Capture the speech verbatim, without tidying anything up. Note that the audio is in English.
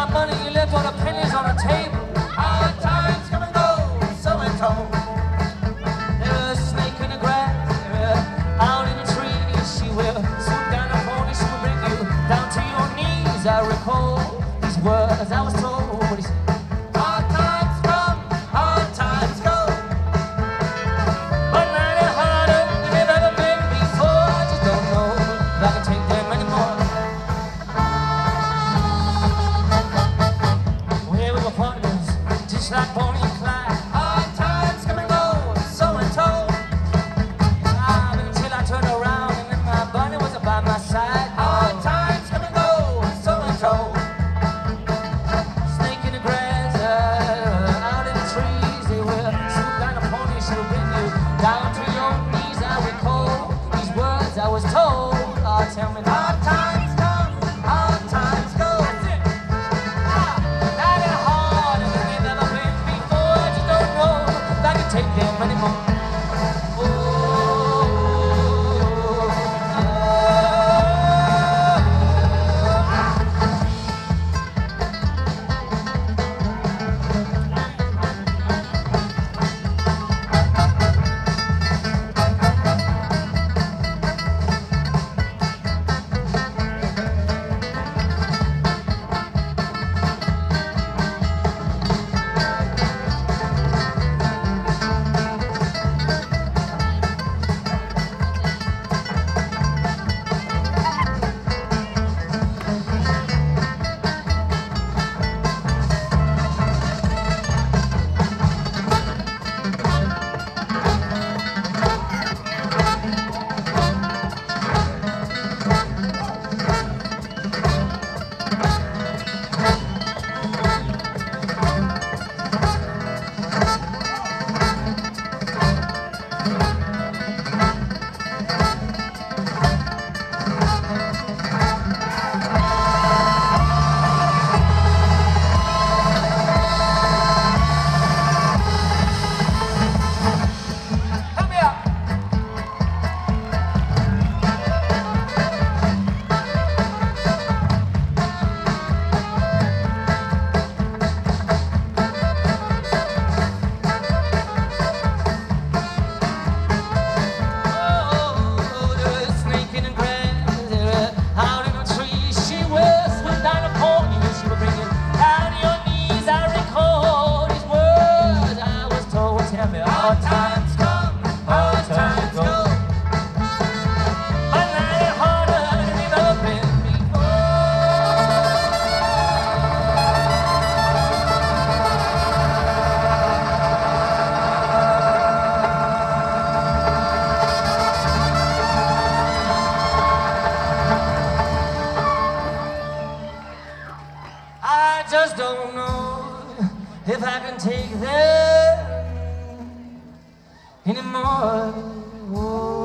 my money, you left all the pennies on the table. Hard times come and go, so and so. There's a snake in the grass, out in the trees. She will swoop down the pony, she will bring you down to your knees. I recall these words I was told. What he said. Hard times come, hard times go, but not any harder than they've ever been before. I just don't know if I can take them anymore. Well, we were partners, just like Bonnie and Clyde. Hard times come and go, so and so. Ah, until I turned around and then my bunny was by my side. Hard times come and go, so and so. Snake in the grass, uh, out in the trees. They will swoop down a pony, she'll bring you down to your knees. I recall these words I was told. Oh, tell me, hard times come, hard times go. That's it. Ah, not any harder than they've ever been before. I just don't know if I can take them anymore. Hard times come, hard times go, but not any harder than they've ever been before. I just don't know if I can take them anymore. Whoa.